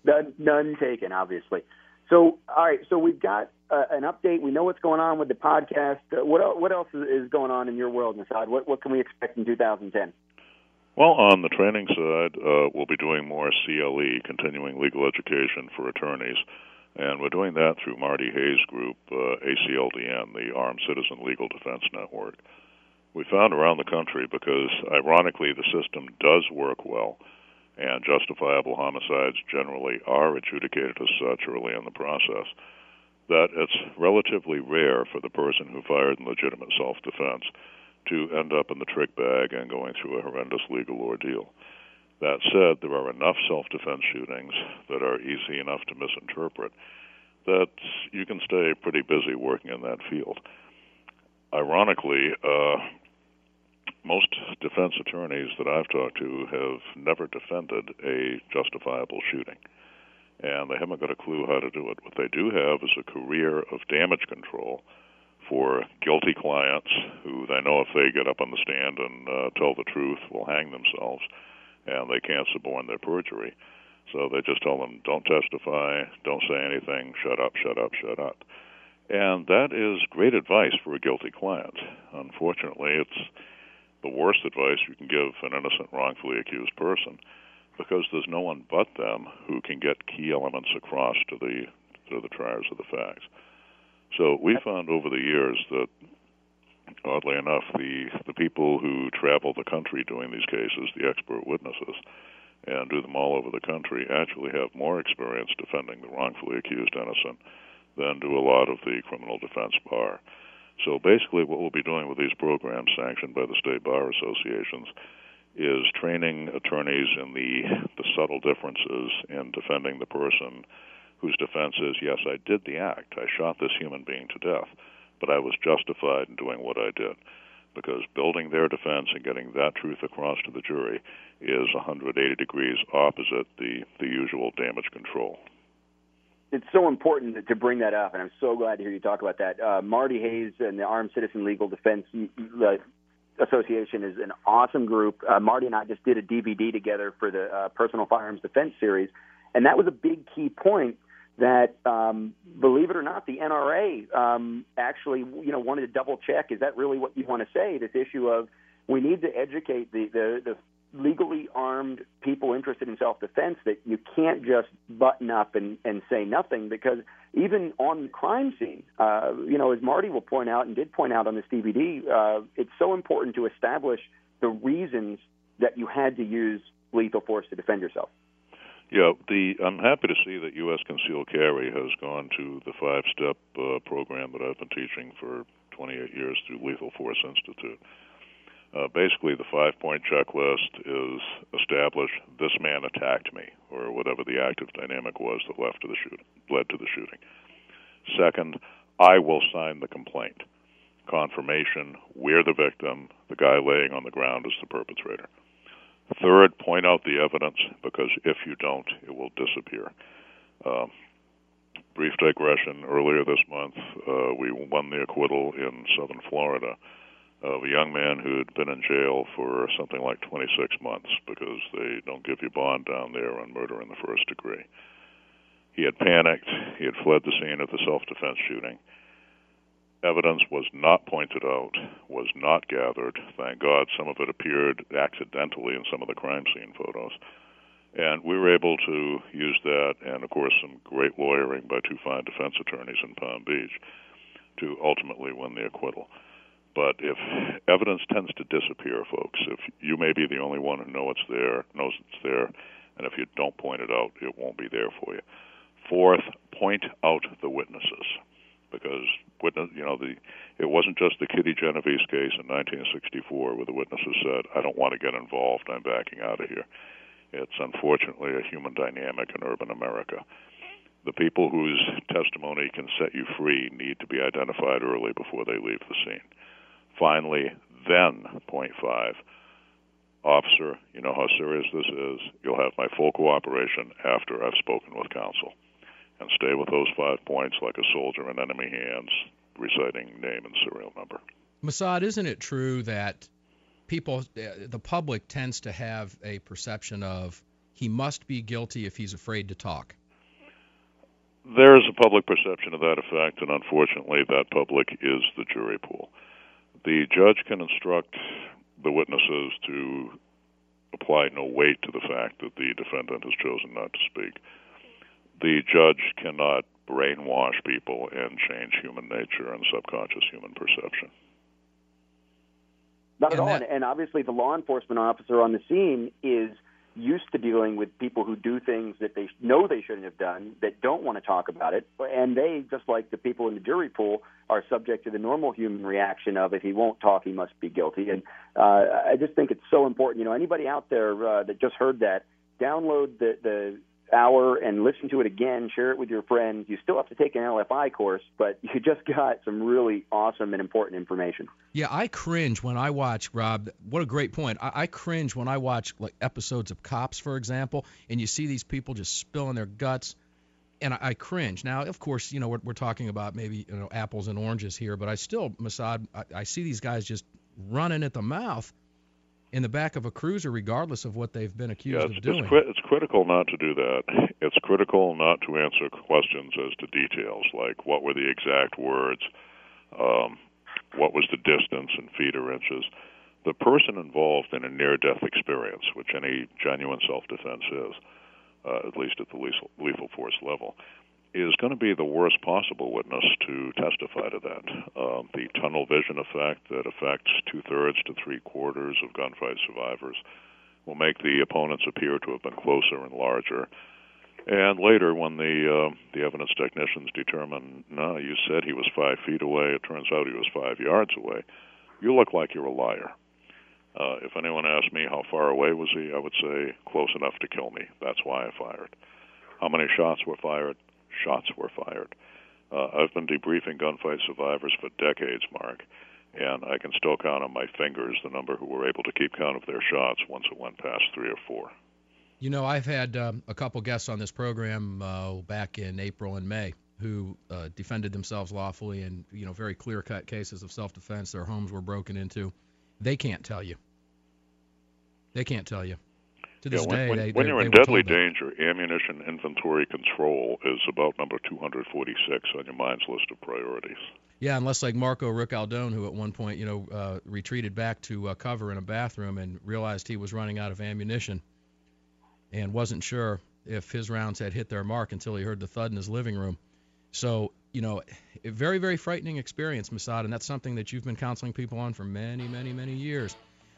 None, none taken, obviously. So, all right, so we've got uh, an update. We know what's going on with the podcast. Uh, what, el- what else is going on in your world, Masad? What, what can we expect in two thousand ten? Well, on the training side, uh, we'll be doing more C L E, continuing legal education for attorneys, and we're doing that through Marty Hayes' group, uh, A C L D N, the Armed Citizen Legal Defense Network. We found around the country, because ironically the system does work well, and justifiable homicides generally are adjudicated as such early in the process, that it's relatively rare for the person who fired in legitimate self-defense to end up in the trick bag and going through a horrendous legal ordeal. That said, there are enough self-defense shootings that are easy enough to misinterpret that you can stay pretty busy working in that field. Ironically, uh, most defense attorneys that I've talked to have never defended a justifiable shooting, and they haven't got a clue how to do it. What they do have is a career of damage control for guilty clients who they know if they get up on the stand and uh, tell the truth will hang themselves, and they can't suborn their perjury. So they just tell them, don't testify, don't say anything, shut up, shut up, shut up. And that is great advice for a guilty client. Unfortunately, it's the worst advice you can give an innocent, wrongfully accused person, because there's no one but them who can get key elements across to the to the triers of the facts. So we found over the years that, oddly enough, the, the people who travel the country doing these cases, the expert witnesses, and do them all over the country, actually have more experience defending the wrongfully accused innocent than do a lot of the criminal defense bar. So basically what we'll be doing with these programs sanctioned by the state bar associations is training attorneys in the, the subtle differences in defending the person whose defense is, yes, I did the act. I shot this human being to death, but I was justified in doing what I did. Because building their defense and getting that truth across to the jury is one hundred eighty degrees opposite the, the usual damage control. It's so important to bring that up, and I'm so glad to hear you talk about that. Uh, Marty Hayes and the Armed Citizen Legal Defense uh, Association is an awesome group. Uh, Marty and I just did a D V D together for the uh, Personal Firearms Defense series, and that was a big key point that, um, believe it or not, the N R A um, actually, you know, wanted to double check. Is that really what you want to say? This issue of we need to educate the, the, the legally armed people interested in self-defense that you can't just button up and, and say nothing, because even on the crime scene, uh, you know, as Marty will point out and did point out on this D V D, uh, it's so important to establish the reasons that you had to use lethal force to defend yourself. Yeah, the I'm happy to see that U S Concealed Carry has gone to the five-step uh, program that I've been teaching for twenty-eight years through Lethal Force Institute. Uh, basically, the five-point checklist is establish this man attacked me, or whatever the active dynamic was that led to the shooting. Led to the shooting. Second, I will sign the complaint. Confirmation, we're the victim, the guy laying on the ground is the perpetrator. Third, point out the evidence, because if you don't, it will disappear. Uh, brief digression, earlier this month, uh, we won the acquittal in southern Florida of a young man who had been in jail for something like twenty-six months because they don't give you bond down there on murder in the first degree. He had panicked. He had fled the scene of the self-defense shooting. Evidence was not pointed out, was not gathered. Thank God some of it appeared accidentally in some of the crime scene photos. And we were able to use that, and of course some great lawyering by two fine defense attorneys in Palm Beach, to ultimately win the acquittal. But if evidence tends to disappear, folks, if you may be the only one who knows it's there, knows it's there, and if you don't point it out, it won't be there for you. Fourth, point out the witnesses. Because witness, you know, the it wasn't just the Kitty Genovese case in nineteen sixty-four where the witnesses said, I don't want to get involved, I'm backing out of here. It's unfortunately a human dynamic in urban America. The people whose testimony can set you free need to be identified early before they leave the scene. Finally, then, point five, officer, you know how serious this is. You'll have my full cooperation after I've spoken with counsel. And stay with those five points like a soldier in enemy hands, reciting name and serial number. Masad, isn't it true that people, the public tends to have a perception of he must be guilty if he's afraid to talk? There's a public perception of that effect, and unfortunately that public is the jury pool. The judge can instruct the witnesses to apply no weight to the fact that the defendant has chosen not to speak. The judge cannot brainwash people and change human nature and subconscious human perception. Not at all. And obviously the law enforcement officer on the scene is used to dealing with people who do things that they know they shouldn't have done, that don't want to talk about it, and they, just like the people in the jury pool, are subject to the normal human reaction of if he won't talk, he must be guilty. And uh, I just think it's so important. You know, anybody out there uh, that just heard that, download the, the hour and listen to it again, share it with your friends. You still have to take an L F I course, but you just got some really awesome and important information. Yeah, I cringe when I watch, Rob, what a great point. I, I cringe when I watch like episodes of Cops, for example, and you see these people just spilling their guts, and I, I cringe. Now, of course, you know, we're, we're talking about maybe, you know, apples and oranges here, but I still, Mossad, I, I see these guys just running at the mouth in the back of a cruiser, regardless of what they've been accused yeah, it's, of doing. It's, cri- it's critical not to do that. It's critical not to answer questions as to details, like what were the exact words, um, what was the distance in feet or inches. The person involved in a near-death experience, which any genuine self-defense is, uh, at least at the lethal, lethal force level, is going to be the worst possible witness to testify to that. Um, the tunnel vision effect that affects two-thirds to three-quarters of gunfight survivors will make the opponents appear to have been closer and larger. And later, when the uh, the evidence technicians determine, no, you said he was five feet away, it turns out he was five yards away, you look like you're a liar. Uh, if anyone asked me how far away was he, I would say close enough to kill me. That's why I fired. How many shots were fired? Shots were fired. Uh, I've been debriefing gunfight survivors for decades, Mark, and I can still count on my fingers the number who were able to keep count of their shots once it went past three or four. You know, I've had um, a couple guests on this program uh, back in April and May who uh, defended themselves lawfully in, you know, very clear-cut cases of self-defense. Their homes were broken into. They can't tell you. They can't tell you. To this yeah, when, day, when, they, when they, you're they in were deadly told that. danger, ammunition inventory control is about number two hundred forty-six on your mind's list of priorities. Yeah, unless like Marco Ricaldone, who at one point, you know, uh, retreated back to uh, cover in a bathroom and realized he was running out of ammunition and wasn't sure if his rounds had hit their mark until he heard the thud in his living room. So, you know, a very, very frightening experience, Mossad, and that's something that you've been counseling people on for many, many, many years.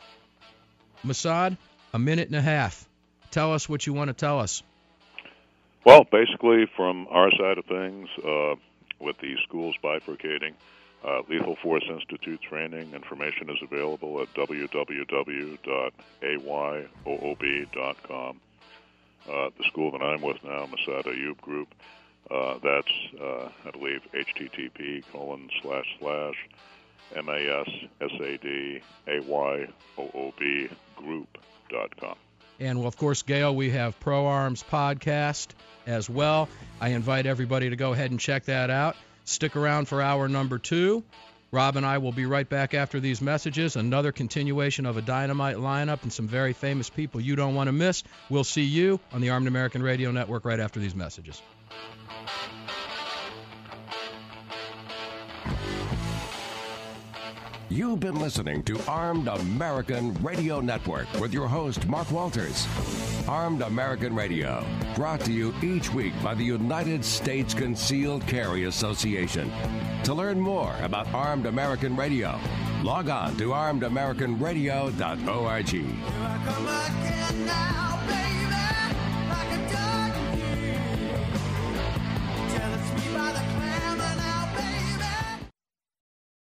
Mossad, a minute and a half. Tell us what you want to tell us. Well, basically, from our side of things, uh, with the schools bifurcating, uh, Lethal Force Institute training information is available at w w w dot a y o o b dot com. Uh, the school that I'm with now, Mossad Ayub Group, uh, that's, uh, I believe, H T T P colon slash slash M A S S A D A Y O O B group dot com. And, well, of course, Gail, we have Pro Arms Podcast as well. I invite everybody to go ahead and check that out. Stick around for hour number two. Rob and I will be right back after these messages. Another continuation of a dynamite lineup and some very famous people you don't want to miss. We'll see you on the Armed American Radio Network right after these messages. You've been listening to Armed American Radio Network with your host, Mark Walters. Armed American Radio, brought to you each week by the United States Concealed Carry Association. To learn more about Armed American Radio, log on to armed american radio dot org. Here I come again now, baby, like a dog. Tell it's me by the